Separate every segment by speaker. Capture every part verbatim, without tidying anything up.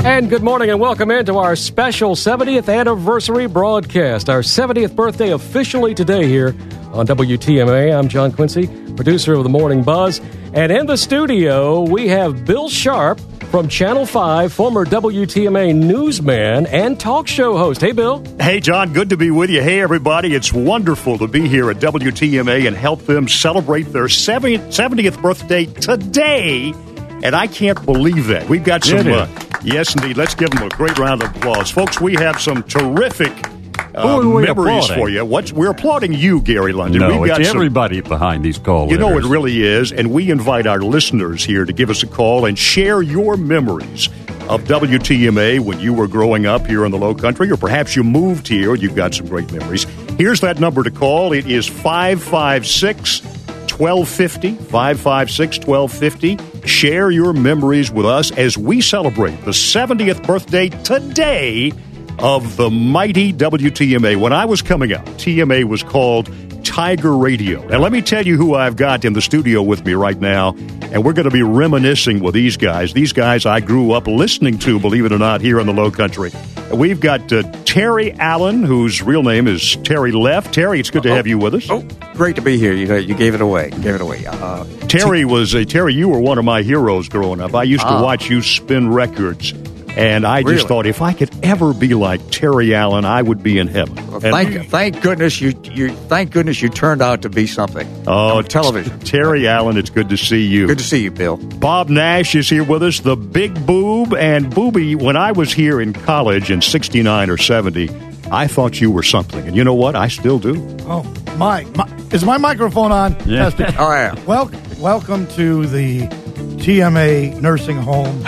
Speaker 1: And good morning and welcome into our special seventieth anniversary broadcast. Our seventieth birthday officially today here on W T M A. I'm John Quincy, producer of The Morning Buzz. And in the studio, we have Bill Sharp from Channel five, former W T M A newsman and talk show host. Hey, Bill.
Speaker 2: Hey, John. Good to be with you. Hey, everybody. It's wonderful to be here at W T M A and help them celebrate their seventieth birthday today. And I can't believe that. We've got some, uh, yes, indeed. Let's give them a great round of applause. Folks, we have some terrific uh, memories applauding? for you. What's, we're applauding you, Gary London.
Speaker 3: No,
Speaker 2: We've got
Speaker 3: it's
Speaker 2: some,
Speaker 3: everybody behind these calls.
Speaker 2: You know, it really is. And we invite our listeners here to give us a call and share your memories of W T M A when you were growing up here in the Low Country, or perhaps you moved here. You've got some great memories. Here's that number to call. It is five five six, one two five zero, five five six, one two five zero. Share your memories with us as we celebrate the seventieth birthday today of the mighty W T M A. When I was coming up, T M A was called Tiger Radio. And let me tell you who I've got in the studio with me right now, and we're going to be reminiscing with these guys. These guys I grew up listening to, believe it or not, here in the Low Country. We've got uh, Terry Allen, whose real name is Terry Leff. Terry, it's good to
Speaker 4: oh,
Speaker 2: have you with us.
Speaker 4: Oh, great to be here. You you gave it away. You gave it away. Uh,
Speaker 2: Terry was a Terry. You were one of my heroes growing up. I used to uh, watch you spin records, and I just
Speaker 4: really?
Speaker 2: thought if I could ever be like Terry Allen, I would be in heaven.
Speaker 4: Well, thank thank goodness you you thank goodness you turned out to be something.
Speaker 2: Oh,
Speaker 4: on television.
Speaker 2: Terry Allen, it's good to see you.
Speaker 4: Good to see you, Bill.
Speaker 2: Bob Nash is here with us, the Big Boob. And Booby, when I was here in college in sixty-nine or seventy, I thought you were something. And you know what? I still do.
Speaker 5: Oh, my. my is my microphone on?
Speaker 3: Yeah.
Speaker 4: Oh, yeah.
Speaker 5: Well, welcome to the T M A nursing home.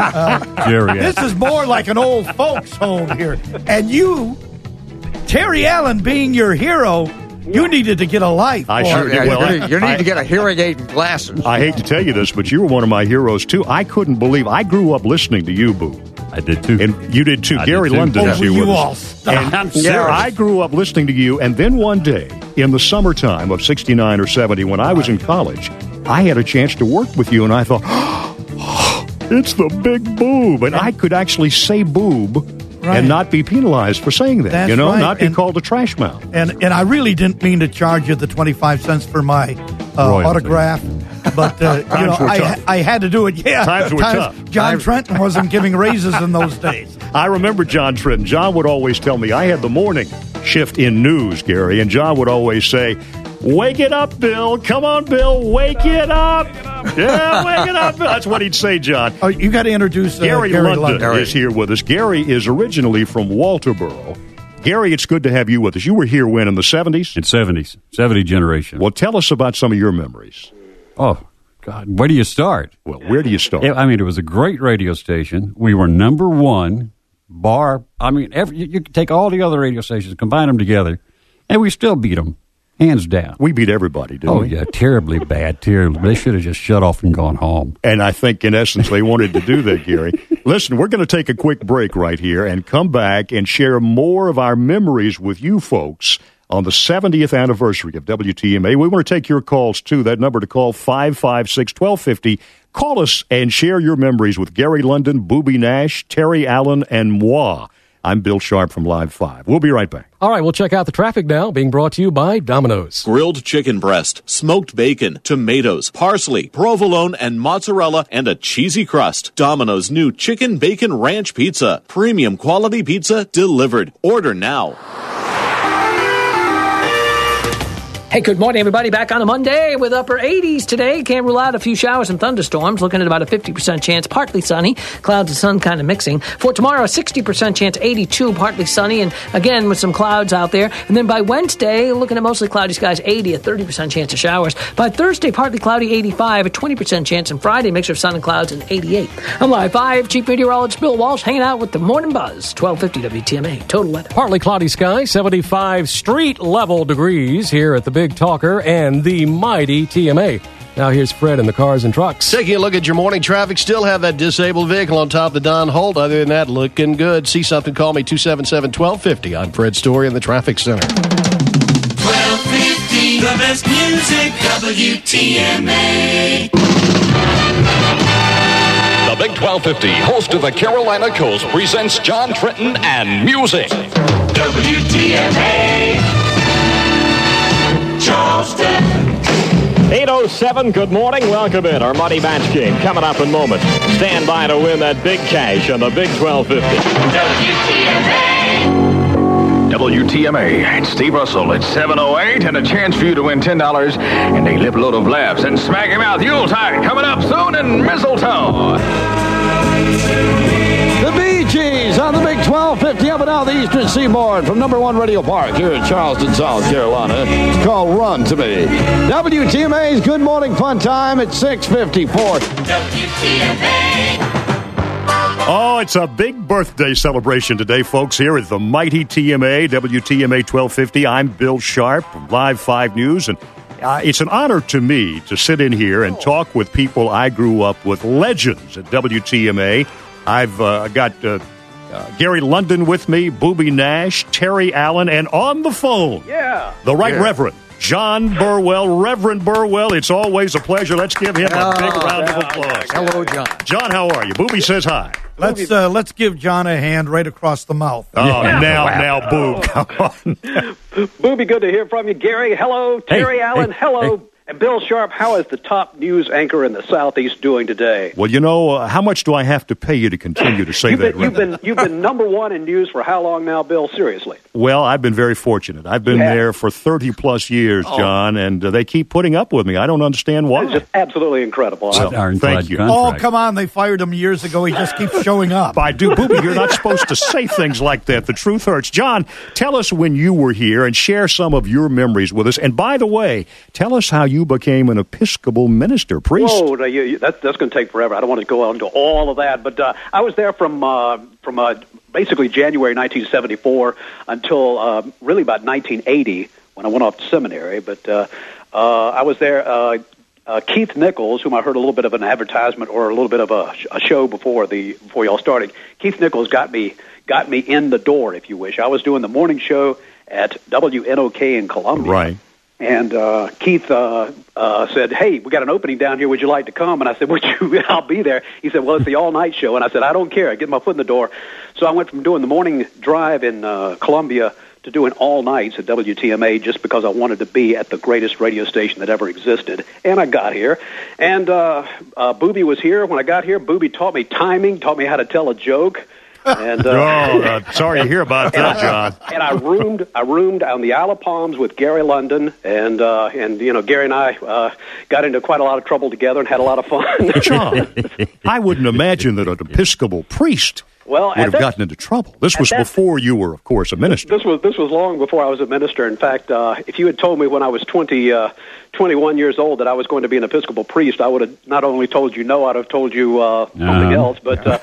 Speaker 5: Uh,
Speaker 3: Jerry,
Speaker 5: this is more like an old folks home here. And you, Terry Allen, being your hero, you needed to get a life.
Speaker 2: I
Speaker 5: boy.
Speaker 2: sure
Speaker 4: Yeah,
Speaker 2: did. Well,
Speaker 4: you, need, you need
Speaker 2: I,
Speaker 4: to get a hearing aid and glasses.
Speaker 2: I hate to tell you this, but you were one of my heroes, too. I couldn't believe I grew up listening to you, Boo.
Speaker 3: I did, too.
Speaker 2: And you did, too.
Speaker 3: I
Speaker 2: Gary
Speaker 3: did too.
Speaker 2: London
Speaker 5: Oh,
Speaker 2: is here
Speaker 5: you
Speaker 2: with
Speaker 5: all
Speaker 2: us.
Speaker 5: stop.
Speaker 2: And
Speaker 3: I'm
Speaker 2: yeah,
Speaker 3: serious.
Speaker 2: I grew up listening to you, and then one day, in the summertime of sixty-nine or seventy, when I was in college, I had a chance to work with you, and I thought, oh, it's the Big Boob. And I could actually say boob
Speaker 5: Right.
Speaker 2: and not be penalized for saying that,
Speaker 5: That's
Speaker 2: you know,
Speaker 5: right.
Speaker 2: not be
Speaker 5: And-
Speaker 2: called a trash mouth.
Speaker 5: And and I really didn't mean to charge you the twenty-five cents for my uh,
Speaker 3: Royalty.
Speaker 5: autograph, but uh, you know
Speaker 2: Times were
Speaker 5: I
Speaker 2: tough.
Speaker 5: I had to do it. Yeah,
Speaker 2: Times were tough.
Speaker 5: John
Speaker 4: Times-
Speaker 5: Trenton wasn't giving raises in those days.
Speaker 2: I remember John Trenton. John would always tell me, I had the morning shift in news, Gary, and John would always say, wake it up, Bill. Come on, Bill. Wake it up. Yeah, wake it up, Bill. That's what he'd say, John.
Speaker 5: Oh, you got to introduce uh,
Speaker 2: Gary,
Speaker 5: Gary
Speaker 2: London,
Speaker 5: London.
Speaker 2: is here with us. Gary is originally from Walterboro. Gary, it's good to have you with us. You were here when, in the seventies?
Speaker 3: In seventies, seventy generation.
Speaker 2: Well, tell us about some of your memories.
Speaker 3: Oh, God. Where do you start?
Speaker 2: Well, where do you start?
Speaker 3: I mean, it was a great radio station. We were number one, bar. I mean, every, you, you could take all the other radio stations, combine them together, and we still beat them, hands down.
Speaker 2: We beat everybody, didn't
Speaker 3: Oh,
Speaker 2: we?
Speaker 3: yeah, terribly bad, terribly. They should have just shut off and gone home.
Speaker 2: And I think, in essence, they wanted to do that, Gary. Listen, we're going to take a quick break right here and come back and share more of our memories with you folks on the seventieth anniversary of W T M A. We want to take your calls, too. That number to call, five five six, one two five zero. Call us and share your memories with Gary London, Booby Nash, Terry Allen, and moi. I'm Bill Sharp from Live five. We'll be right back.
Speaker 1: All right, we'll check out the traffic now, being brought to you by Domino's.
Speaker 6: Grilled chicken breast, smoked bacon, tomatoes, parsley, provolone, and mozzarella, and a cheesy crust. Domino's new Chicken Bacon Ranch Pizza. Premium quality pizza delivered. Order now.
Speaker 7: Hey, good morning, everybody. Back on a Monday with upper eighties today. Can't rule out a few showers and thunderstorms. Looking at about a fifty percent chance, partly sunny. Clouds and sun kind of mixing. For tomorrow, a sixty percent chance, eighty-two, partly sunny. And again, with some clouds out there. And then by Wednesday, looking at mostly cloudy skies, eighty, a thirty percent chance of showers. By Thursday, partly cloudy, eighty-five, a twenty percent chance. And Friday, mixture of sun and clouds, and eighty-eight. I'm Live five, Chief Meteorologist Bill Walsh, hanging out with the Morning Buzz, twelve fifty W T M A. Total weather.
Speaker 1: Partly cloudy sky, seventy-five street level degrees here at the Big Talker and the mighty T M A. Now here's Fred in the cars and trucks.
Speaker 8: Taking a look at your morning traffic, still have that disabled vehicle on top of the Don Holt. Other than that, looking good. See something, call me two seven seven, one two five zero. I'm Fred Story in the Traffic Center.
Speaker 9: twelve fifty, the best music, W T M A.
Speaker 6: The
Speaker 10: Big twelve fifty, host of the Carolina Coast, presents John Trenton and Music.
Speaker 9: W T M A Charleston.
Speaker 11: eight oh seven, good morning. Welcome in. Our Money Match Game coming up in a moment. Stand by to win that big cash on the Big twelve fifty.
Speaker 9: W T M A.
Speaker 12: W T M A, it's Steve Russell. It's seven oh eight and a chance for you to win ten dollars and a lip load of laughs and smack him out Yuletide coming up soon in Mistletoe.
Speaker 13: The Bee Gees on the Big twelve fifty up and down the Eastern Seaboard from number one Radio Park here in Charleston, South Carolina. It's called Run to Me. W T M A's Good Morning Fun Time at six fifty-four.
Speaker 9: W T M A.
Speaker 2: Oh, it's a big birthday celebration today, folks, here at the mighty T M A, W T M A twelve fifty. I'm Bill Sharp from Live five News, and uh, it's an honor to me to sit in here and talk with people I grew up with, legends at W T M A. I've uh, got uh, uh, Gary London with me, Booby Nash, Terry Allen, and on the phone,
Speaker 14: yeah,
Speaker 2: the Right
Speaker 14: yeah.
Speaker 2: Reverend John Burwell. Reverend Burwell, it's always a pleasure. Let's give him a big round of applause.
Speaker 4: Hello, John.
Speaker 2: John, how are you? Booby says hi.
Speaker 5: Let's uh, let's give John a hand right across the mouth.
Speaker 2: Oh,
Speaker 14: Yeah.
Speaker 2: now,
Speaker 14: Wow.
Speaker 2: now, Boob, come on.
Speaker 14: Booby, good to hear from you. Gary, hello. Terry
Speaker 2: Hey,
Speaker 14: Allen,
Speaker 2: hey,
Speaker 14: hello.
Speaker 2: hey.
Speaker 14: And Bill Sharp, how is the top news anchor in the Southeast doing today?
Speaker 2: Well, you know, uh, how much do I have to pay you to continue to say
Speaker 14: You've
Speaker 2: that?
Speaker 14: been, you've
Speaker 2: Reverend?
Speaker 14: been you've been number one in news for how long now, Bill? Seriously.
Speaker 2: Well, I've been very fortunate. I've been
Speaker 14: Yeah.
Speaker 2: there for thirty-plus years,
Speaker 14: Oh.
Speaker 2: John, and uh, they keep putting up with me. I don't understand why.
Speaker 14: It's just absolutely incredible.
Speaker 2: So, thank you.
Speaker 5: Oh, come on. They fired him years ago. He just keeps showing up.
Speaker 2: I do. Booby, you're not supposed to say things like that. The truth hurts. John, tell us when you were here and share some of your memories with us. And by the way, tell us how you became an Episcopal minister, priest.
Speaker 14: Whoa, no, you, you, that, that's going to take forever. I don't want to go into all of that, but uh, I was there from uh, from uh, basically January nineteen seventy-four until uh, really about nineteen eighty when I went off to seminary. But uh, uh, I was there. Uh, uh, Keith Nichols, whom I heard a little bit of an advertisement or a little bit of a, a show before the before y'all started. Keith Nichols got me got me in the door, if you wish. I was doing the morning show at W N O K in Columbia.
Speaker 2: Right.
Speaker 14: And uh, Keith uh, uh, said, "Hey, we got an opening down here. Would you like to come?" And I said, "Would you? I'll be there." He said, "Well, it's the all-night show." And I said, "I don't care. I get my foot in the door." So I went from doing the morning drive in uh, Columbia to doing all nights at W T M A just because I wanted to be at the greatest radio station that ever existed. And I got here. And uh, uh, Booby was here. When I got here, Booby taught me timing, taught me how to tell a joke. And, uh,
Speaker 2: oh, uh, sorry to hear about that, John.
Speaker 14: And I roomed, I roomed on the Isle of Palms with Gary London, and uh, and you know Gary and I uh, got into quite a lot of trouble together and had a lot of fun.
Speaker 2: John, I wouldn't imagine that an Episcopal priest
Speaker 14: Well,
Speaker 2: would
Speaker 14: at
Speaker 2: have
Speaker 14: that-
Speaker 2: gotten into trouble. This
Speaker 14: at
Speaker 2: was
Speaker 14: that-
Speaker 2: before you were, of course, a minister.
Speaker 14: This was this was long before I was a minister. In fact, uh, if you had told me when I was twenty, uh, twenty-one years old that I was going to be an Episcopal priest, I would have not only told you no, I'd have told you uh, something
Speaker 3: Uh-huh.
Speaker 14: else. But uh,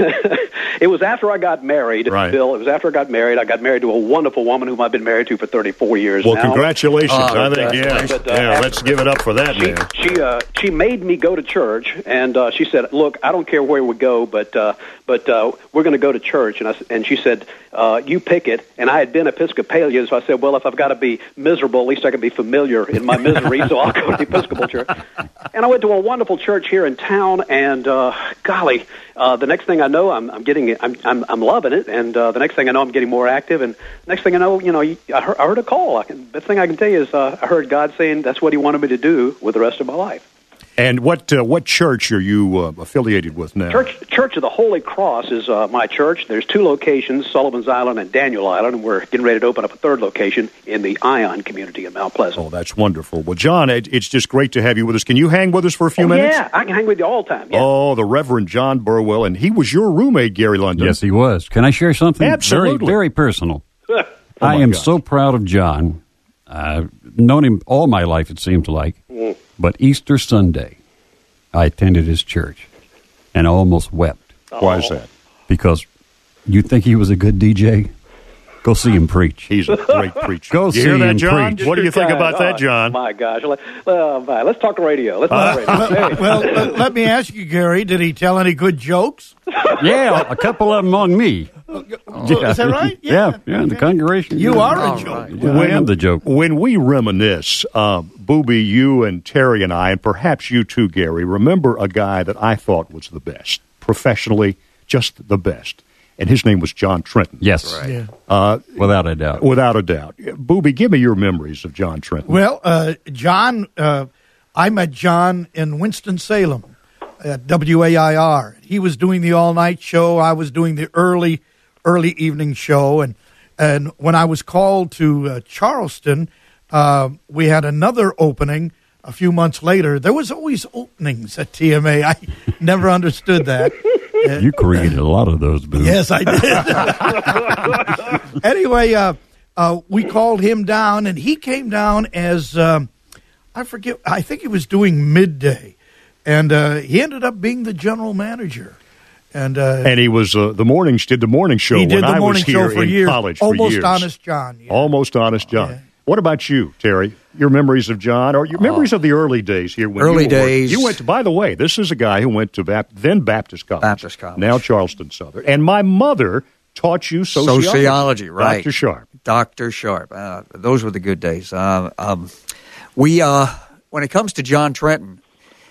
Speaker 14: it was after I got married,
Speaker 2: Right.
Speaker 14: Bill. It was after I got married. I got married to a wonderful woman whom I've been married to for thirty-four years
Speaker 2: Well,
Speaker 14: now.
Speaker 2: congratulations.
Speaker 14: Uh,
Speaker 2: I think,
Speaker 14: but,
Speaker 2: yeah.
Speaker 14: but, uh,
Speaker 2: yeah,
Speaker 14: after-
Speaker 2: let's give it up for that,
Speaker 14: she,
Speaker 2: man.
Speaker 14: She uh, she made me go to church, and uh, she said, "Look, I don't care where we go, but uh, but uh, we're going to go to church." And I, s- and she said, uh, "You pick it." And I had been Episcopalian, so I said, "Well, if I've got to be miserable, at least I can be familiar in my misery." So I'll go to the Episcopal church. And I went to a wonderful church here in town, and uh, golly, uh, the next thing I know, I'm, I'm getting, I'm, I'm, I'm loving it. And uh, the next thing I know, I'm getting more active. And next thing I know, you know, I heard, I heard a call. I can, best thing I can tell you is uh, I heard God saying that's what He wanted me to do with the rest of my life.
Speaker 2: And what uh, what church are you uh, affiliated with now?
Speaker 14: Church Church of the Holy Cross is uh, my church. There's two locations, Sullivan's Island and Daniel Island, and we're getting ready to open up a third location in the Ion community in Mount Pleasant.
Speaker 2: Oh, that's wonderful. Well, John, it, it's just great to have you with us. Can you hang with us for a few
Speaker 14: Oh,
Speaker 2: minutes?
Speaker 14: yeah, I can hang with you all the time. Yeah.
Speaker 2: Oh, the Reverend John Burwell, and he was your roommate, Gary London.
Speaker 3: Yes, he was. Can I share something
Speaker 2: Absolutely.
Speaker 3: very, very personal?
Speaker 2: Oh,
Speaker 3: I
Speaker 2: my
Speaker 3: am
Speaker 2: gosh.
Speaker 3: so proud of John. I've known him all my life, it seems like.
Speaker 14: Mm.
Speaker 3: But Easter Sunday, I attended his church, and I almost wept.
Speaker 2: Why is that?
Speaker 3: Because you think he was a good D J? Go see him preach.
Speaker 2: He's a great preacher.
Speaker 3: Go
Speaker 2: You
Speaker 3: see
Speaker 2: hear that,
Speaker 3: him
Speaker 2: John?
Speaker 3: preach.
Speaker 2: What do you think about
Speaker 14: Oh,
Speaker 2: that, John?
Speaker 14: My gosh. Let, uh, fine. Let's talk radio. Let's talk radio. Hey.
Speaker 5: Well, let, let me ask you, Gary, did he tell any good jokes?
Speaker 3: Yeah, a couple of them on me.
Speaker 5: Oh, is that right?
Speaker 3: Yeah, yeah, the congregation.
Speaker 5: You
Speaker 3: yeah.
Speaker 5: are
Speaker 4: All
Speaker 5: a joke.
Speaker 4: right.
Speaker 3: Yeah, I am the joke.
Speaker 2: When we reminisce, uh, Booby, you and Terry and I, and perhaps you too, Gary, remember a guy that I thought was the best. professionally, just the best. And his name was John Trenton.
Speaker 3: Yes.
Speaker 5: Right. Yeah.
Speaker 2: Uh,
Speaker 3: without a doubt.
Speaker 2: Without a doubt. Booby, give me your memories of John Trenton.
Speaker 5: Well, uh, John, uh, I met John in Winston-Salem at W A I R. He was doing the all-night show. I was doing the early, early evening show. And, and when I was called to uh, Charleston, uh, we had another opening a few months later. There was always openings at T M A. I never understood that.
Speaker 3: You created a lot of those, Boo.
Speaker 5: Yes, I did. Anyway, uh, uh, we called him down, and he came down as, um, I forget, I think he was doing midday. And uh, he ended up being the general manager. And uh,
Speaker 2: and he was uh, the morning, did the morning show
Speaker 5: he did
Speaker 2: when
Speaker 5: the
Speaker 2: I
Speaker 5: morning
Speaker 2: was here
Speaker 5: show for
Speaker 2: in
Speaker 5: years.
Speaker 2: college for
Speaker 5: Almost
Speaker 2: years.
Speaker 5: Honest John. Yeah.
Speaker 2: Almost Honest John.
Speaker 5: Yeah.
Speaker 2: What about you, Terry? Your memories of John, or your memories of the early days here? When
Speaker 4: Early
Speaker 2: you were,
Speaker 4: days.
Speaker 2: You went to, by the way, this is a guy who went to Bap- then Baptist College.
Speaker 4: Baptist College.
Speaker 2: Now Charleston Southern. And my mother taught you sociology.
Speaker 4: Sociology, right.
Speaker 2: Doctor Sharp.
Speaker 4: Doctor Sharp. Uh, those were the good days. Uh, um, we, uh, when it comes to John Trenton,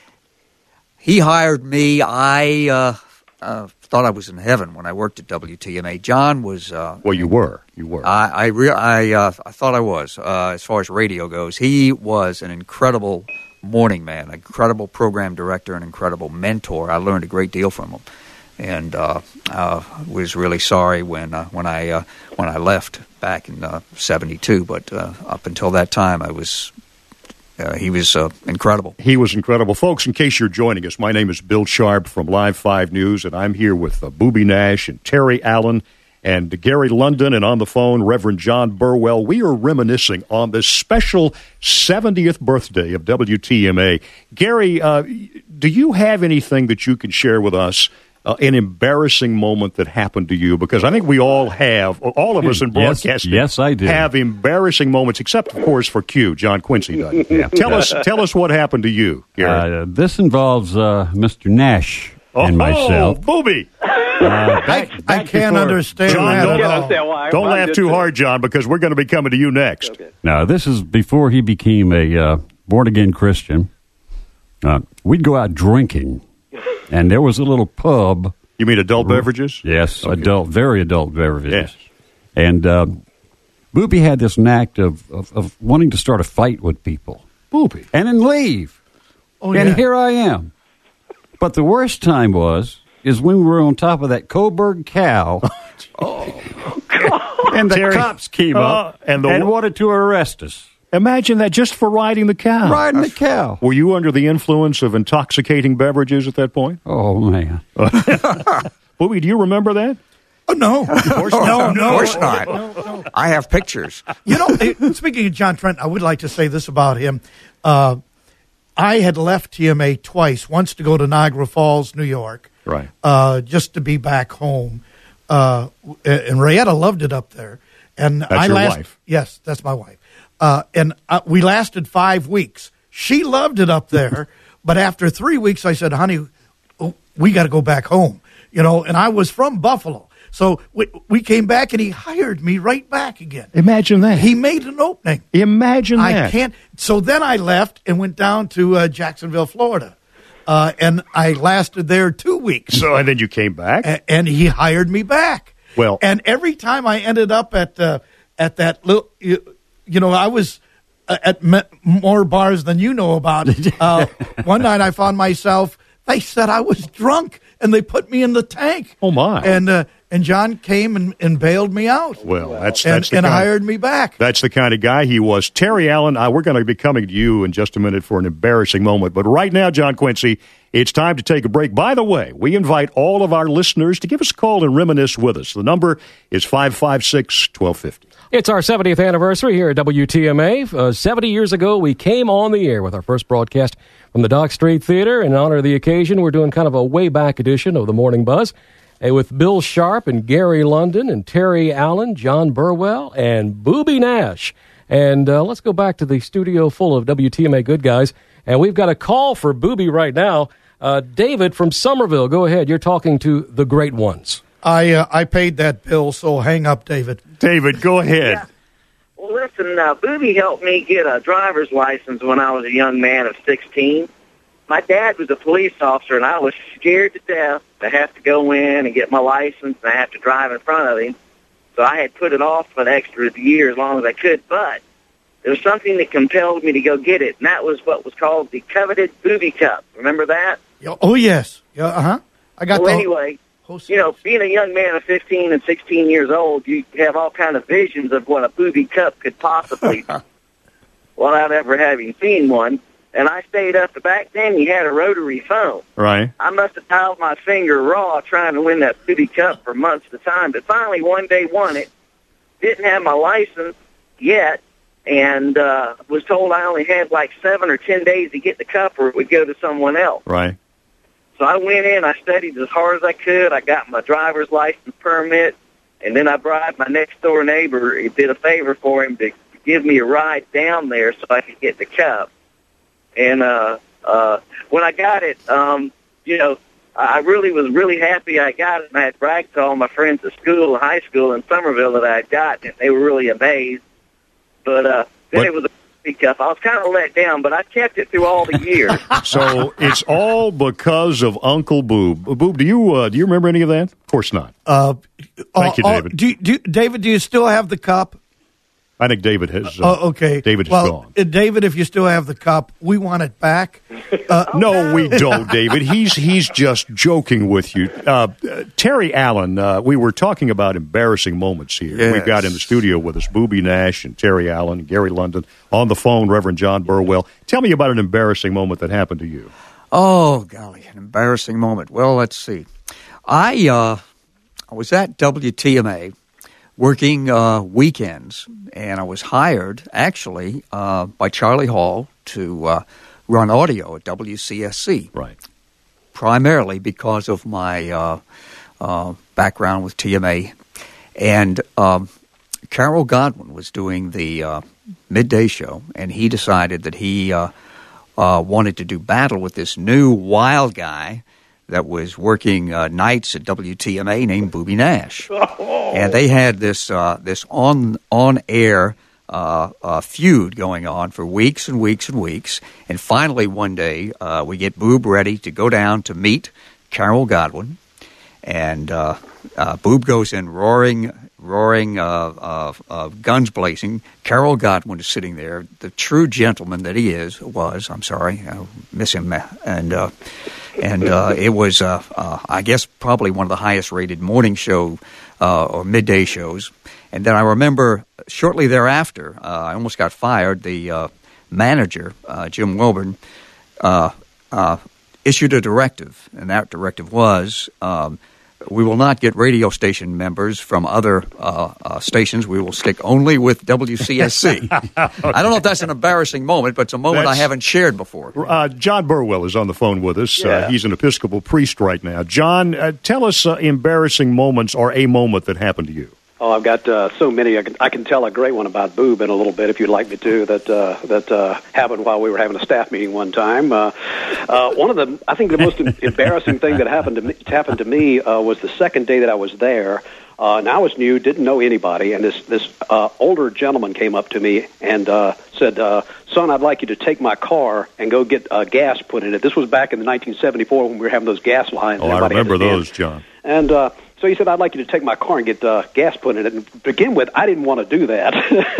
Speaker 4: he hired me. I uh, uh, thought I was in heaven when I worked at W T M A. John was... Uh,
Speaker 2: well, you were. You were.
Speaker 4: I I, re- I, uh, I thought I was, uh, as far as radio goes. He was an incredible morning man, an incredible program director, an incredible mentor. I learned a great deal from him. And uh, uh, was really sorry when uh, when I uh, when I left back in uh, seventy-two. But uh, up until that time, I was... Uh, he was uh, incredible.
Speaker 2: He was incredible. Folks, in case you're joining us, my name is Bill Sharp from Live five News, and I'm here with uh, Booby Nash and Terry Allen and Gary London, and on the phone, Reverend John Burwell. We are reminiscing on this special seventieth birthday of W T M A. Gary, uh, do you have anything that you can share with us, uh, an embarrassing moment that happened to you? Because I think we all have, all of us in broadcasting
Speaker 3: yes, yes, I do.
Speaker 2: have embarrassing moments, except, of course, for Q. John Quincy doesn't. Yeah. Tell us tell us what happened to you, Gary.
Speaker 3: Uh, this involves uh, Mister Nash
Speaker 2: oh,
Speaker 3: and myself.
Speaker 2: Oh, Booby!
Speaker 3: Uh, back,
Speaker 5: I
Speaker 3: back
Speaker 5: can't
Speaker 3: before-
Speaker 5: understand
Speaker 2: John,
Speaker 5: that
Speaker 2: don't,
Speaker 5: at all.
Speaker 14: understand why.
Speaker 2: don't
Speaker 14: I
Speaker 2: laugh
Speaker 14: did
Speaker 2: too
Speaker 14: too.
Speaker 2: hard, John, because we're going to be coming to you next.
Speaker 14: Okay.
Speaker 3: Now, this is before he became a uh, born-again Christian. Uh, we'd go out drinking, and there was a little pub.
Speaker 2: You mean adult beverages?
Speaker 3: Yes,
Speaker 2: Okay.
Speaker 3: adult, very adult beverages.
Speaker 2: Yes.
Speaker 3: And uh, Booby had this knack of, of, of wanting to start a fight with people.
Speaker 2: Booby.
Speaker 3: And then leave.
Speaker 5: Oh,
Speaker 3: and
Speaker 5: yeah.
Speaker 3: here I am. But the worst time was, is when we were on top of that Coburg cow. And the
Speaker 2: Terry,
Speaker 3: cops came
Speaker 2: uh,
Speaker 3: up
Speaker 2: and
Speaker 3: and,
Speaker 2: the-
Speaker 3: wanted to arrest us.
Speaker 2: Imagine that just for riding the cow.
Speaker 3: Riding the cow.
Speaker 2: Were you under the influence of intoxicating beverages at that point?
Speaker 3: Oh, man.
Speaker 2: Booby, do you remember that?
Speaker 5: Oh, no.
Speaker 4: Of course
Speaker 5: no,
Speaker 4: not.
Speaker 5: no.
Speaker 4: Of course not.
Speaker 5: No, no.
Speaker 4: I have pictures.
Speaker 5: You know, eh, speaking of John Trent, I would like to say this about him. Uh, I had left T M A twice, once to go to Niagara Falls, New York,
Speaker 2: Right.
Speaker 5: uh, just to be back home. Uh, and Rayetta loved it up there. And
Speaker 2: That's
Speaker 5: I
Speaker 2: your
Speaker 5: last,
Speaker 2: wife?
Speaker 5: Yes, that's my wife. Uh, and uh, we lasted five weeks. She loved it up there. But after three weeks, I said, honey, we got to go back home. You know, and I was from Buffalo. So we, we came back, and he hired me right back again.
Speaker 2: Imagine that.
Speaker 5: He made an opening.
Speaker 2: Imagine
Speaker 5: I
Speaker 2: that.
Speaker 5: can't. So then I left and went down to uh, Jacksonville, Florida. Uh, and I lasted there two weeks.
Speaker 2: So, and then you came back?
Speaker 5: A- and he hired me back.
Speaker 2: Well,
Speaker 5: and every time I ended up at uh, at that little, you, you know, I was uh, at me- more bars than you know about. Uh, one night I found myself, they said I was drunk, and they put me in the tank.
Speaker 2: Oh, my.
Speaker 5: And uh, and John came and, and bailed me out.
Speaker 2: Well, that's,
Speaker 5: and,
Speaker 2: that's the
Speaker 5: and
Speaker 2: kind,
Speaker 5: hired me back.
Speaker 2: That's the kind of guy he was. Terry Allen, uh, we're going to be coming to you in just a minute for an embarrassing moment. But right now, John Quincy, it's time to take a break. By the way, we invite all of our listeners to give us a call and reminisce with us. The number is five five six, one two five zero.
Speaker 1: It's our seventieth anniversary here at W T M A. Uh, seventy years ago, we came on the air with our first broadcast from the Dock Street Theater. In honor of the occasion, we're doing kind of a way-back edition of the Morning Buzz uh, with Bill Sharp and Gary London and Terry Allen, John Burwell, and Booby Nash. And uh, let's go back to the studio full of W T M A good guys. And we've got a call for Booby right now. Uh, David from Somerville, go ahead. You're talking to the great ones.
Speaker 5: I uh, I paid that bill, so hang up, David.
Speaker 2: David, go ahead.
Speaker 15: Yeah. Well, listen, uh, Booby helped me get a driver's license when I was a young man of sixteen. my dad was a police officer, and I was scared to death to have to go in and get my license, and I have to drive in front of him. So I had put it off for an extra year as long as I could, but there was something that compelled me to go get it, and that was what was called the coveted Booby Cup. Remember that?
Speaker 5: Oh, yes. Yeah, uh-huh. I got
Speaker 15: well,
Speaker 5: the
Speaker 15: anyway, you know, being a young man of fifteen and sixteen years old, you have all kind of visions of what a Booby Cup could possibly without ever having seen one. And I stayed up. Back then, you had a rotary phone.
Speaker 2: Right.
Speaker 15: I must have dialed my finger raw trying to win that Booby Cup for months at a time. But finally, one day, won it. Didn't have my license yet, and uh, was told I only had like seven or ten days to get the cup, or it would go to someone else.
Speaker 2: Right.
Speaker 15: So I went in. I studied as hard as I could. I got my driver's license permit, and then I bribed my next door neighbor. He did a favor for him to give me a ride down there so I could get the cup. And uh, uh, when I got it, um, you know, I really was really happy I got it, and I had bragged to all my friends at school, high school in Somerville, that I had gotten it. They were really amazed. But uh, then
Speaker 2: What?
Speaker 15: it was a big cup. I was kind of let down, but I kept it through all the years.
Speaker 2: So it's all because of Uncle Boob. Boob, do you uh, do you remember any of that? Of course not.
Speaker 5: Uh,
Speaker 2: Thank you,
Speaker 5: uh,
Speaker 2: David.
Speaker 5: Do, do, David, do you still have the cup?
Speaker 2: I think David has. Uh,
Speaker 5: Oh, okay.
Speaker 2: David is
Speaker 5: well,
Speaker 2: gone.
Speaker 5: uh, David, if you still have the cup, we want it back. Uh,
Speaker 2: No, we don't, David. He's he's just joking with you. Uh, uh, Terry Allen, uh, we were talking about embarrassing moments here.
Speaker 4: Yes.
Speaker 2: We've got in the studio with us Boobie Nash and Terry Allen, Gary London. On the phone, Reverend John Burwell. Tell me about an embarrassing moment that happened to you.
Speaker 4: Oh, golly, an embarrassing moment. Well, let's see. I uh, I was at W T M A working uh, weekends, and I was hired, actually, uh, by Charlie Hall to uh, run audio at W C S C.
Speaker 2: Right.
Speaker 4: Primarily because of my uh, uh, background with T M A. And um, Carol Godwin was doing the uh, midday show, and he decided that he uh, uh, wanted to do battle with this new wild guy that was working uh, nights at W T M A named Boobie Nash. And they had this uh, this on on air uh, uh, feud going on for weeks and weeks and weeks. And finally, one day, uh, we get Boob ready to go down to meet Carol Godwin, and uh, uh, Boob goes in roaring, roaring, uh, uh, uh, guns blazing. Carol Godwin is sitting there, the true gentleman that he is was. I'm sorry, I miss him, and. Uh, And uh, it was, uh, uh, I guess, probably one of the highest-rated morning show uh, or midday shows. And then I remember shortly thereafter, uh, I almost got fired. The uh, manager, uh, Jim Wilburn, uh, uh, issued a directive, and that directive was, um, we will not get radio station members from other uh, uh, stations. We will stick only with W C S C. Okay. I don't know if that's an embarrassing moment, but it's a moment
Speaker 2: That's,
Speaker 4: I haven't shared before.
Speaker 2: Uh, John Burwell is on the phone with us.
Speaker 14: Yeah.
Speaker 2: Uh, he's an Episcopal priest right now. John, uh, tell us uh, embarrassing moments or a moment that happened to you.
Speaker 14: Oh, I've got uh, so many. I can, I can tell a great one about Boob in a little bit, if you'd like me to. That uh, that uh, happened while we were having a staff meeting one time. Uh, uh, one of the, I think, the most embarrassing thing that happened to me, happened to me uh, was the second day that I was there. Uh, and I was new, didn't know anybody, and this this uh, older gentleman came up to me and uh, said, uh, "Son, I'd like you to take my car and go get uh, gas put in it." This was back in the nineteen seventy-four when we were having those gas lines.
Speaker 2: Oh, I remember those, John.
Speaker 14: And uh, so he said, "I'd like you to take my car and get uh, gas put in it." And to begin with, I didn't want to do that,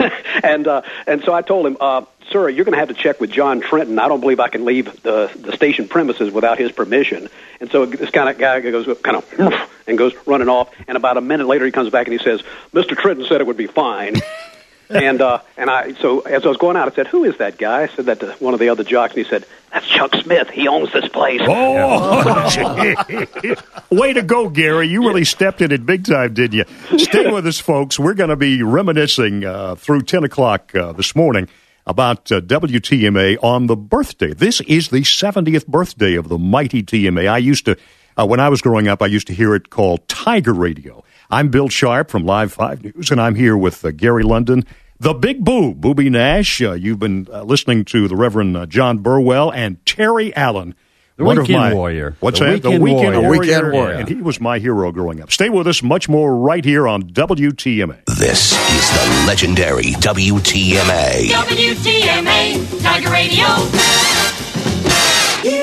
Speaker 14: and uh, and so I told him, uh, "Sir, you're going to have to check with John Trenton. I don't believe I can leave the the station premises without his permission." And so this kind of guy goes kind of and goes running off. And about a minute later, he comes back and he says, "Mister Trenton said it would be fine." and uh, and I so as I was going out, I said, "Who is that guy?" I said that to one of the other jocks, and he said, "That's Chuck Smith. He owns this place."
Speaker 2: Oh, way to go, Gary. You really stepped in it big time, didn't you? Stay with us, folks. We're going to be reminiscing uh, through ten o'clock uh, this morning about uh, W T M A on the birthday. This is the seventieth birthday of the mighty T M A. I used to, uh, when I was growing up, I used to hear it called Tiger Radio. I'm Bill Sharp from Live five News, and I'm here with uh, Gary London, the Big Boob, Boobie Nash. Uh, you've been uh, listening to the Reverend uh, John Burwell and Terry Allen.
Speaker 3: The
Speaker 2: one
Speaker 3: Weekend
Speaker 2: of my,
Speaker 3: Warrior.
Speaker 2: What's
Speaker 3: the
Speaker 2: that?
Speaker 3: Weekend
Speaker 2: the Weekend
Speaker 3: Warrior.
Speaker 2: Warrior.
Speaker 4: Weekend Warrior.
Speaker 2: And he was my hero growing up. Stay with us. Much more right here on W T M A.
Speaker 16: This is the legendary W T M A.
Speaker 9: W T M A Tiger Radio. You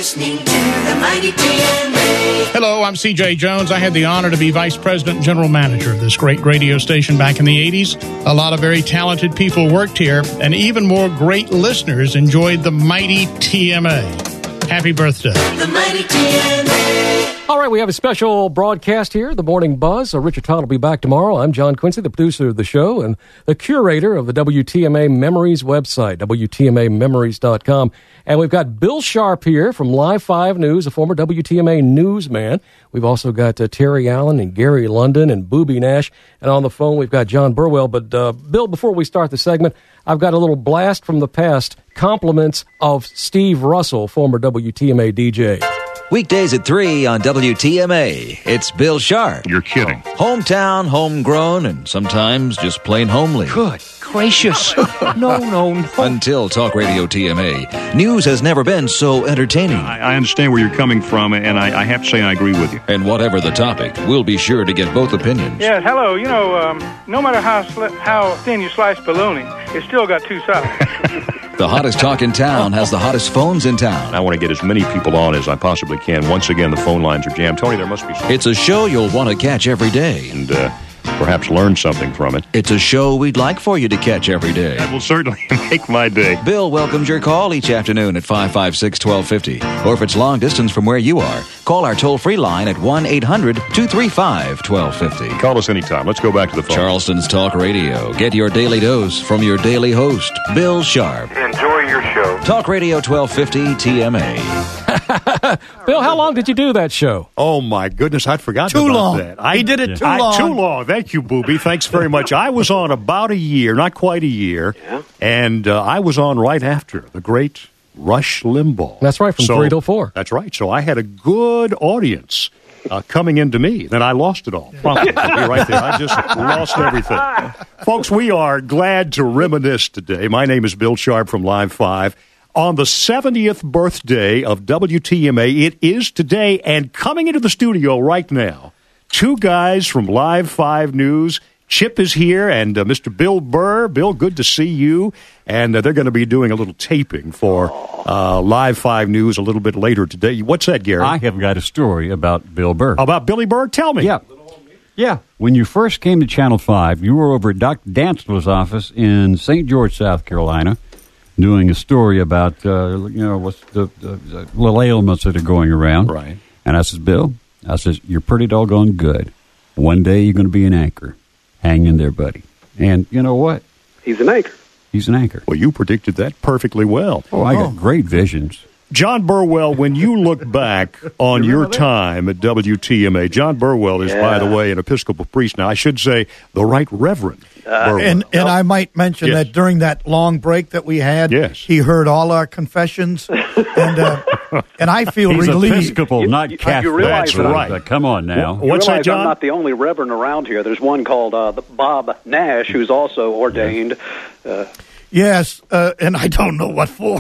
Speaker 9: listening to the Mighty T M A.
Speaker 17: Hello, I'm C J Jones. I had the honor to be Vice President and General Manager of this great radio station back in the eighties. A lot of very talented people worked here, and even more great listeners enjoyed the Mighty T M A. Happy birthday.
Speaker 9: The Mighty T M A.
Speaker 1: All right, we have a special broadcast here, The Morning Buzz. So Richard Todd will be back tomorrow. I'm John Quincy, the producer of the show and the curator of the W T M A Memories website, W T M A memories dot com. And we've got Bill Sharp here from Live five News, a former W T M A newsman. We've also got uh, Terry Allen and Gary London and Booby Nash. And on the phone, we've got John Burwell. But, uh, Bill, before we start the segment, I've got a little blast from the past, compliments of Steve Russell, former W T M A D J.
Speaker 18: Weekdays at three on W T M A. It's Bill Sharp.
Speaker 2: You're kidding.
Speaker 18: Hometown, homegrown, and sometimes just plain homely.
Speaker 19: Good gracious. No, no, no.
Speaker 18: Until Talk Radio T M A. News has never been so entertaining.
Speaker 2: I, I understand where you're coming from, and I, I have to say I agree with you.
Speaker 18: And whatever the topic, we'll be sure to get both opinions.
Speaker 20: Yeah, hello. You know, um, no matter how sli- how thin you slice bologna, it's still got two sides.
Speaker 18: The hottest talk in town has the hottest phones in town.
Speaker 2: I want to get as many people on as I possibly can. Once again, the phone lines are jammed. Tony, there must be something.
Speaker 18: It's a show you'll want to catch every day.
Speaker 2: And uh, perhaps learn something from it.
Speaker 18: It's a show we'd like for you to catch every day.
Speaker 2: That will certainly make my day.
Speaker 18: Bill welcomes your call each afternoon at five five six, one two five zero. Or if it's long distance from where you are, call our toll-free line at one eight hundred two three five one two five zero.
Speaker 2: Call us anytime. Let's go back to the phone.
Speaker 18: Charleston's Talk Radio. Get your daily dose from your daily host, Bill Sharp.
Speaker 21: Enjoy your show.
Speaker 18: Talk Radio twelve fifty T M A.
Speaker 1: Bill, how long did you do that show?
Speaker 2: Oh, my goodness. I'd forgotten
Speaker 5: Too
Speaker 2: about
Speaker 5: long.
Speaker 2: that. I,
Speaker 5: He did it too
Speaker 2: I,
Speaker 5: long.
Speaker 2: Too long. Thank you, Booby. Thanks very much. I was on about a year, not quite a year,
Speaker 14: Yeah.
Speaker 2: and uh, I was on right after the great Rush Limbaugh.
Speaker 1: That's right, from
Speaker 2: So-
Speaker 1: three till four.
Speaker 2: That's right. So I had a good audience uh, coming into me. Then I lost it all. Promptly. I'll be right there. I just lost everything. Folks, we are glad to reminisce today. My name is Bill Sharp from Live five. On the seventieth birthday of W T M A, it is today, and coming into the studio right now, two guys from Live five News. Chip is here, and uh, Mister Bill Burr. Bill, good to see you. And uh, they're going to be doing a little taping for uh, Live five News a little bit later today. What's that, Gary?
Speaker 3: I have got a story about Bill Burr.
Speaker 2: About Billy Burr? Tell me.
Speaker 3: Yeah. Yeah. When you first came to Channel five, you were over at Doctor Dancel's office in Saint George, South Carolina, doing a story about, uh, you know, what's the, the, the little ailments that are going around.
Speaker 2: Right.
Speaker 3: And I says, Bill, I says, you're pretty doggone good. One day you're going to be an anchor. Hang in there, buddy. And you know what?
Speaker 14: He's an anchor.
Speaker 3: He's an anchor.
Speaker 2: Well, you predicted that perfectly well.
Speaker 3: Oh, I got great visions.
Speaker 2: John Burwell, when you look back on your time at W T M A, John Burwell is,
Speaker 14: Yeah.
Speaker 2: by the way, an Episcopal priest. Now, I should say the Right Reverend Burwell.
Speaker 5: And and I might mention
Speaker 2: Yes.
Speaker 5: that during that long break that we had,
Speaker 2: Yes.
Speaker 5: he heard all our confessions, and uh, and I feel
Speaker 3: He's
Speaker 5: relieved.
Speaker 3: Episcopal, not
Speaker 14: you
Speaker 3: Catholic.
Speaker 14: realize
Speaker 2: That's
Speaker 14: that-
Speaker 2: right.
Speaker 3: Uh, come on now.
Speaker 14: You
Speaker 2: What's that,
Speaker 14: realize
Speaker 2: John?
Speaker 14: I'm not the only reverend around here. There's one called uh, the Bob Nash, who's also ordained. Uh,
Speaker 5: Yes, uh, and I don't know what for.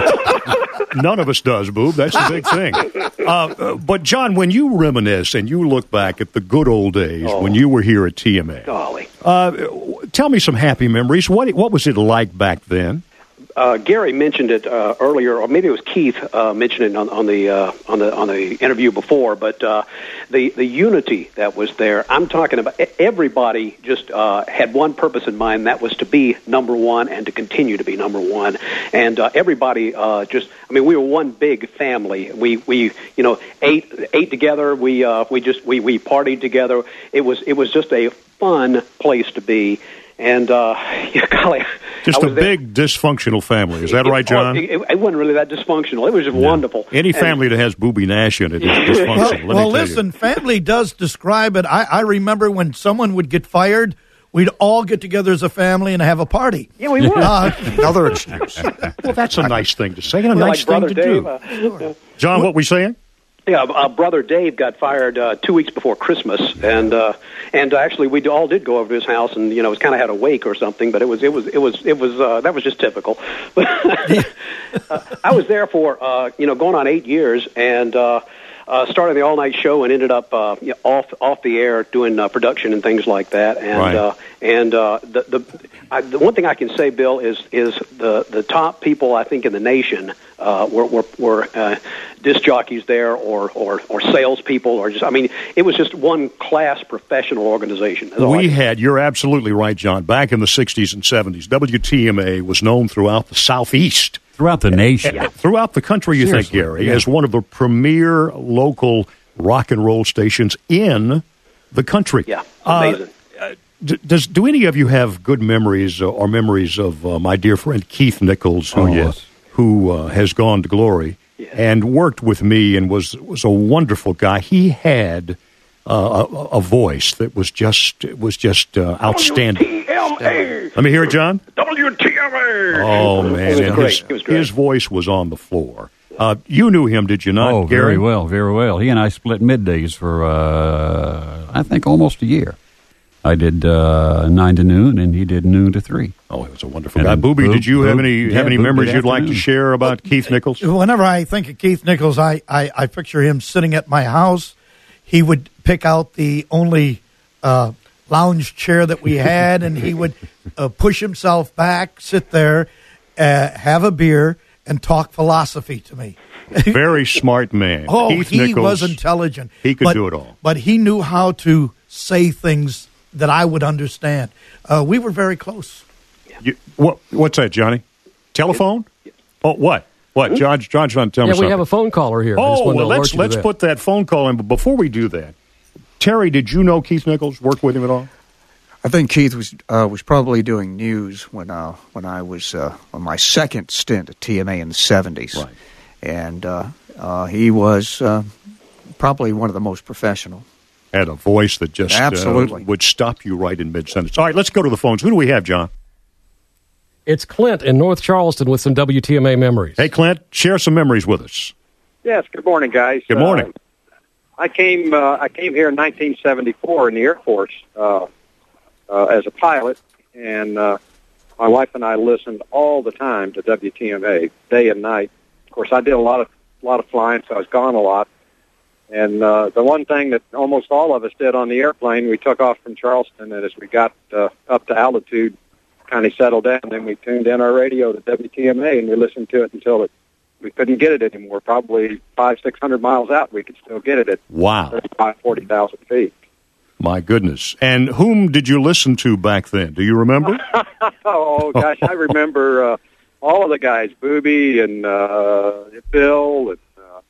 Speaker 2: None of us does, Boob. That's the big thing. Uh, uh, but, John, when you reminisce and you look back at the good old days
Speaker 14: Oh.
Speaker 2: when you were here at T M A,
Speaker 14: golly.
Speaker 2: uh, tell me some happy memories. What what was it like back then?
Speaker 14: Uh, Gary mentioned it uh, earlier, or maybe it was Keith uh, mentioned it on, on the uh, on the on the interview before. But uh, the the unity that was there, I'm talking about. Everybody just uh, had one purpose in mind. That was to be number one and to continue to be number one. And uh, everybody uh, just, I mean, we were one big family. We we you know ate ate together. We uh, we just we we partied together. It was it was just a fun place to be. And, uh, yeah, golly.
Speaker 2: Just
Speaker 14: I
Speaker 2: a
Speaker 14: was there.
Speaker 2: big dysfunctional family. Is that
Speaker 14: It-
Speaker 2: right, John?
Speaker 14: It, it, it wasn't really that dysfunctional. It was just wonderful.
Speaker 2: Any
Speaker 14: And-
Speaker 2: family that has Booby Nash in it is dysfunctional.
Speaker 5: well,
Speaker 2: let me
Speaker 5: well
Speaker 2: tell
Speaker 5: listen, family does describe it. I, I remember when someone would get fired, we'd all get together as a family and have a party.
Speaker 14: Yeah, we would.
Speaker 5: Uh,
Speaker 2: Another excuse. Well, that's a nice thing to say and a
Speaker 14: We're
Speaker 2: nice
Speaker 14: like
Speaker 2: thing
Speaker 14: Brother
Speaker 2: to
Speaker 14: Dave.
Speaker 2: do.
Speaker 14: Uh,
Speaker 2: John, what we saying?
Speaker 14: Yeah, uh, Brother Dave got fired uh, two weeks before Christmas, and uh, and actually we all did go over to his house, and you know, it was kind of had a wake or something, but it was it was it was it was uh, that was just typical. uh, I was there for uh, you know going on eight years, and uh, uh, started the all night show and ended up uh, you know, off off the air doing uh, production and things like that. And
Speaker 2: Right.
Speaker 14: uh, and uh, the the, I, the one thing I can say, Bill, is is the the top people I think in the nation uh, were were, were uh, disc jockeys there, or or or salespeople, or just I mean, it was just one class professional organization. That's all I
Speaker 2: We
Speaker 14: can-
Speaker 2: had, you're absolutely right, John, back in the sixties and seventies, W T M A was known throughout the Southeast.
Speaker 3: Throughout the nation.
Speaker 2: Uh, Throughout the country, you
Speaker 3: Seriously,
Speaker 2: think, Gary,
Speaker 3: yeah.
Speaker 2: as one of the premier local rock and roll stations in the country.
Speaker 14: Yeah,
Speaker 2: Uh,
Speaker 14: amazing.
Speaker 2: D- does do any of you have good memories uh, or memories of uh, my dear friend Keith Nichols, who,
Speaker 3: Oh, yes.
Speaker 2: who uh, has gone to glory and worked with me and was was a wonderful guy. He had uh, a, a voice that was just was just uh, outstanding. Let me hear it, John.
Speaker 12: W T M A.
Speaker 2: Oh man,
Speaker 12: It was
Speaker 2: and
Speaker 12: great.
Speaker 2: his,
Speaker 12: It was great.
Speaker 2: his voice was on the floor. Uh, you knew him, did you not,
Speaker 3: Oh,
Speaker 2: Gary?
Speaker 3: very well, very well. He and I split middays for, uh, I think, almost a year. I did uh, nine to noon, and he did noon to three.
Speaker 2: Oh, he was a wonderful guy. Booby, did you have any have any memories you'd like to share about Keith Nichols?
Speaker 5: Whenever I think of Keith Nichols, I, I, I picture him sitting at my house. He would pick out the only uh, lounge chair that we had, and he would uh, push himself back, sit there, uh, have a beer, and talk philosophy to me.
Speaker 2: Very smart man.
Speaker 5: Oh,
Speaker 2: Keith
Speaker 5: he
Speaker 2: Nichols,
Speaker 5: was intelligent.
Speaker 2: He could
Speaker 5: but,
Speaker 2: do it all.
Speaker 5: But he knew how to say things that I would understand. Uh, we were very close.
Speaker 2: You, what, what's that, Johnny? Telephone? Oh, what? What? John, John's trying to tell
Speaker 1: Yeah,
Speaker 2: me
Speaker 1: we
Speaker 2: something.
Speaker 1: have a phone caller here. I just
Speaker 2: Oh,
Speaker 1: wanted to
Speaker 2: well,
Speaker 1: alert
Speaker 2: let's
Speaker 1: you to
Speaker 2: let's
Speaker 1: that.
Speaker 2: put that phone call in. But before we do that, Terry, did you know Keith Nichols? Work with him at all?
Speaker 4: I think Keith was uh, was probably doing news when uh, when I was uh, on my second stint at T M A in the seventies, right. and uh, uh, he was uh, probably one of the most professional.
Speaker 2: Had a voice that just
Speaker 4: Absolutely.
Speaker 2: uh, would stop you right in mid sentence. All right, let's go to the phones. Who do we have, John?
Speaker 1: It's Clint in North Charleston with some W T M A memories.
Speaker 2: Hey, Clint, share some memories with us.
Speaker 21: Yes. Good morning, guys.
Speaker 2: Good morning.
Speaker 21: Uh, I came. Uh, I came here in nineteen seventy-four in the Air Force uh, uh, as a pilot, and uh, my wife and I listened all the time to W T M A, day and night. Of course, I did a lot of a lot of flying, so I was gone a lot. And uh, the one thing that almost all of us did on the airplane, we took off from Charleston, and as we got uh, up to altitude, kind of settled down, then we tuned in our radio to W T M A, and we listened to it until it, we couldn't get it anymore. Probably five, six hundred miles out, we could still get it at
Speaker 2: Wow.
Speaker 21: thirty-five, forty thousand feet.
Speaker 2: My goodness. And whom did you listen to back then? Do you remember?
Speaker 21: Oh, gosh, I remember uh, all of the guys, Booby and uh, Bill and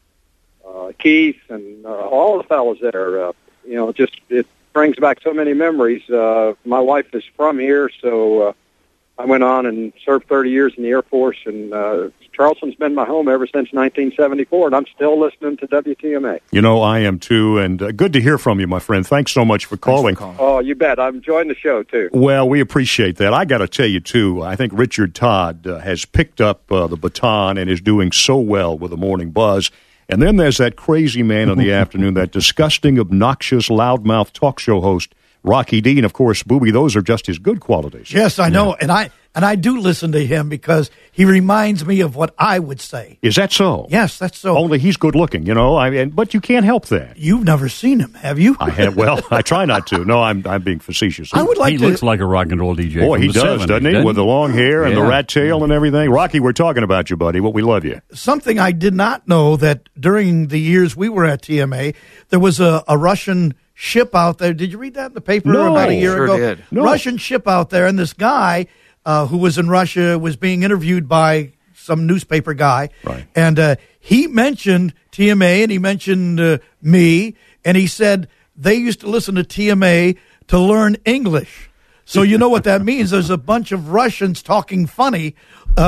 Speaker 21: uh, uh, Keith and uh, all the fellows there. Uh, you know, just it brings back so many memories. Uh, my wife is from here, so uh, I went on and served thirty years in the Air Force, and uh, Charleston's been my home ever since nineteen seventy-four, and I'm still listening to W T M A.
Speaker 2: You know, I am too, and uh, good to hear from you, my friend. Thanks so much for calling.
Speaker 21: Oh, you bet. I'm enjoying the show, too.
Speaker 2: Well, we appreciate that. I got to tell you, too, I think Richard Todd uh, has picked up uh, the baton and is doing so well with the Morning Buzz. And then there's that crazy man in the afternoon, that disgusting, obnoxious, loudmouth talk show host, Rocky Dean. Of course, Booby, those are just his good qualities.
Speaker 5: Yes, I know, and I and I do listen to him because he reminds me of what I would say.
Speaker 2: Is that so?
Speaker 5: Yes, that's so.
Speaker 2: Only he's good looking, you know. I mean, but you can't help that.
Speaker 5: You've never seen him, have you?
Speaker 2: I have. Well, I try not to. No, I'm I'm being facetious.
Speaker 5: I would like
Speaker 3: he
Speaker 5: to-
Speaker 3: looks like a rock and roll D J.
Speaker 2: Boy,
Speaker 3: from
Speaker 2: he
Speaker 3: the
Speaker 2: does,
Speaker 3: seventies,
Speaker 2: doesn't he?
Speaker 3: doesn't
Speaker 2: With the long hair and the
Speaker 3: Yeah.
Speaker 2: rat tail and everything. Rocky, we're talking about you, buddy. But we love you.
Speaker 5: Something I did not know, that during the years we were at T M A, there was a, a Russian ship out there. Did you read that in the paper
Speaker 4: No,
Speaker 5: about a year
Speaker 4: sure
Speaker 5: ago?
Speaker 4: did.
Speaker 2: No.
Speaker 5: Russian ship out there, and this guy uh, who was in Russia was being interviewed by some newspaper guy,
Speaker 2: Right.
Speaker 5: and uh, he mentioned T M A and he mentioned uh, me, and he said they used to listen to T M A to learn English. So you know what that means? There's a bunch of Russians talking funny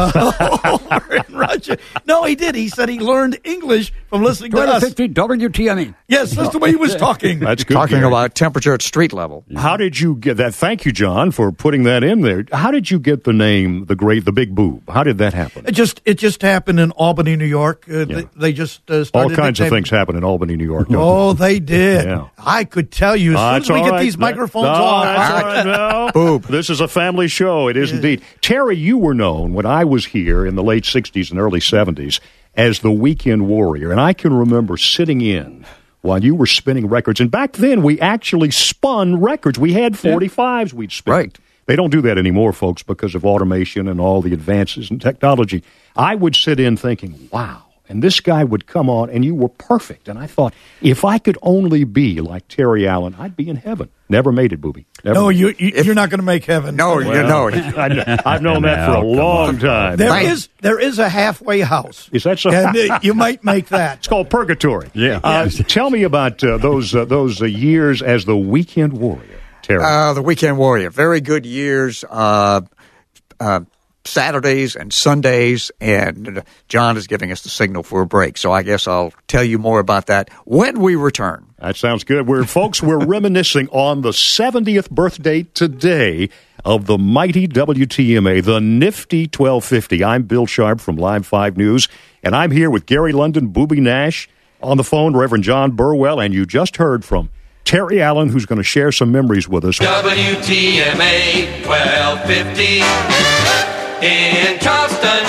Speaker 5: uh, over in Russia. No, he did. He said he learned English from listening to us.
Speaker 3: W T M A.
Speaker 5: Yes, that's the way he was talking.
Speaker 2: That's good.
Speaker 4: Talking
Speaker 2: Gary.
Speaker 4: about temperature at street level.
Speaker 2: How did you get that? Thank you, John, for putting that in there. How did you get the name, the great, the Big Boob? How did that happen?
Speaker 5: It just it just happened in Albany, New York. Uh, they, they just uh,
Speaker 2: All
Speaker 5: started
Speaker 2: kinds of
Speaker 5: nicknaming-
Speaker 2: things happen in Albany, New York. Don't
Speaker 5: Oh, they did.
Speaker 2: Yeah.
Speaker 5: I could tell you as
Speaker 2: Uh,
Speaker 5: soon
Speaker 2: it's
Speaker 5: as we
Speaker 2: all
Speaker 5: get
Speaker 2: right.
Speaker 5: these
Speaker 2: That-
Speaker 5: microphones
Speaker 2: no,
Speaker 5: off.
Speaker 2: that's all right. No.
Speaker 4: Boob.
Speaker 2: This is a family show. It is indeed. Terry, you were known when I was here in the late sixties and early seventies as the Weekend Warrior. And I can remember sitting in while you were spinning records. And back then, we actually spun records. We had forty-fives we'd spin.
Speaker 4: Right.
Speaker 2: They don't do that anymore, folks, because of automation and all the advances in technology. I would sit in thinking, wow. And this guy would come on, and you were perfect. And I thought, if I could only be like Terry Allen, I'd be in heaven. Never made it, Booby. Never
Speaker 5: no,
Speaker 2: made
Speaker 5: you,
Speaker 2: it.
Speaker 5: you, you're not going to make heaven.
Speaker 4: No,
Speaker 2: Well,
Speaker 4: you know.
Speaker 2: I, I've known that for a long time.
Speaker 5: There
Speaker 2: Right.
Speaker 5: is there is a halfway house.
Speaker 2: Is that so?
Speaker 5: And uh, you might make that.
Speaker 2: It's called purgatory.
Speaker 3: Yeah.
Speaker 2: Uh, tell me about uh, those uh, those uh, years as the Weekend Warrior, Terry.
Speaker 4: Uh, the Weekend Warrior. Very good years. Uh, uh, Saturdays and Sundays, and John is giving us the signal for a break. So I guess I'll tell you more about that when we return.
Speaker 2: That sounds good. We're folks, we're reminiscing on the seventieth birthday today of the mighty W T M A, the nifty twelve fifty. I'm Bill Sharp from Live five News, and I'm here with Gary London, Booby Nash, on the phone, Reverend John Burwell, and you just heard from Terry Allen, who's going to share some memories with us.
Speaker 9: W T M A twelve fifty in Charleston.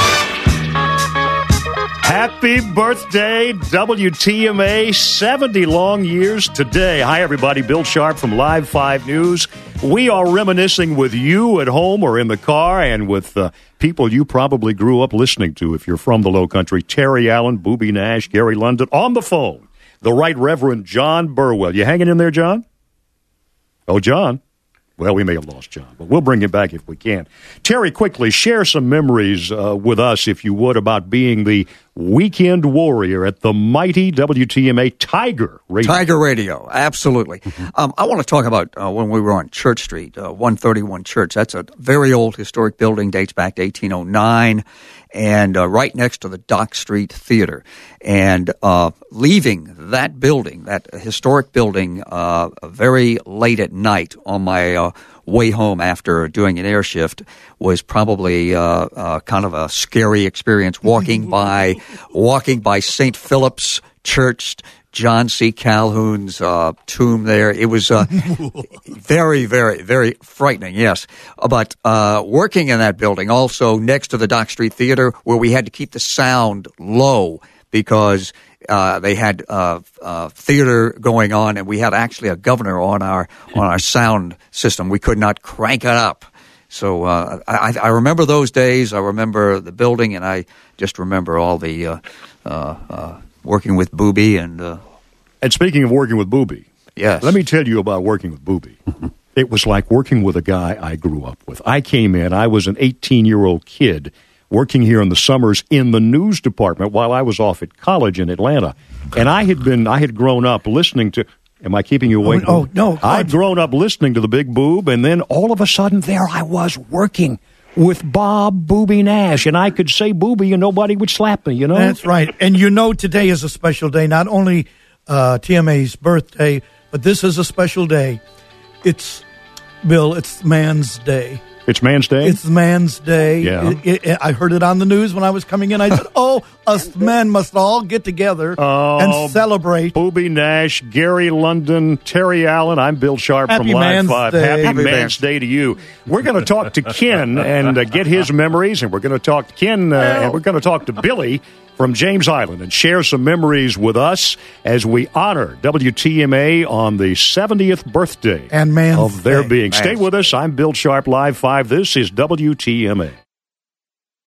Speaker 2: Happy birthday, W T M A, seventy long years today. Hi, everybody. Bill Sharp from Live five News. We are reminiscing with you at home or in the car and with uh, people you probably grew up listening to if you're from the Low Country. Terry Allen, Booby Nash, Gary London. On the phone, the Right Reverend John Burwell. You hanging in there, John? Oh, John. Well, we may have lost John, but we'll bring him back if we can. Terry, quickly, share some memories uh, with us, if you would, about being the Weekend Warrior at the mighty W T M A Tiger Radio.
Speaker 4: Tiger Radio, absolutely. um, I want to talk about uh, when we were on Church Street, uh, one thirty-one Church. That's a very old historic building, dates back to eighteen oh nine, and uh, right next to the Dock Street Theater. And uh, leaving that building, that historic building, uh, very late at night on my uh, way home after doing an air shift was probably uh, uh, kind of a scary experience. Walking by, walking by Saint Philip's Church, John C. Calhoun's uh, tomb there. It was uh, very, very, very frightening, yes. But uh, working in that building, also next to the Dock Street Theater, where we had to keep the sound low because uh, they had uh, uh, theater going on, and we had actually a governor on our on our sound system. We could not crank it up. So uh, I, I remember those days. I remember the building, and I just remember all the uh, uh, uh, working with Booby. And uh,
Speaker 2: and speaking of working with Booby,
Speaker 4: yes,
Speaker 2: let me tell you about working with Booby. It was like working with a guy I grew up with. I came in. I was an eighteen-year-old kid working here in the summers in the news department while I was off at college in Atlanta, and I had been I had grown up listening to. Am I keeping you awake?
Speaker 5: Oh, oh no!
Speaker 2: I'd grown up listening to the Big Boob, and then all of a sudden, there I was working with Bob Booby Nash, and I could say Booby, and nobody would slap me. You know,
Speaker 5: that's right. And you know, today is a special day. Not only uh, T M A's birthday, but this is a special day. It's Bill. It's Man's Day.
Speaker 2: It's Man's Day?
Speaker 5: It's Man's Day.
Speaker 2: Yeah.
Speaker 5: It, it, I heard it on the news when I was coming in. I said, oh, us men must all get together
Speaker 2: oh,
Speaker 5: and celebrate.
Speaker 2: Booby Nash, Gary London, Terry Allen. I'm Bill Sharp
Speaker 5: Happy
Speaker 2: from Live
Speaker 5: Man's
Speaker 2: five.
Speaker 5: Day.
Speaker 2: Happy,
Speaker 5: Happy
Speaker 2: Man's,
Speaker 5: Man's
Speaker 2: Day to you. We're going to talk to Ken and uh, get his memories, and we're going to talk to Ken, uh, and we're going to talk to Billy from James Island and share some memories with us as we honor W T M A on the seventieth birthday
Speaker 5: and Man's
Speaker 2: of their
Speaker 5: Day.
Speaker 2: being.
Speaker 5: Man's
Speaker 2: Stay with us. I'm Bill Sharp, Live five. This is W T M A.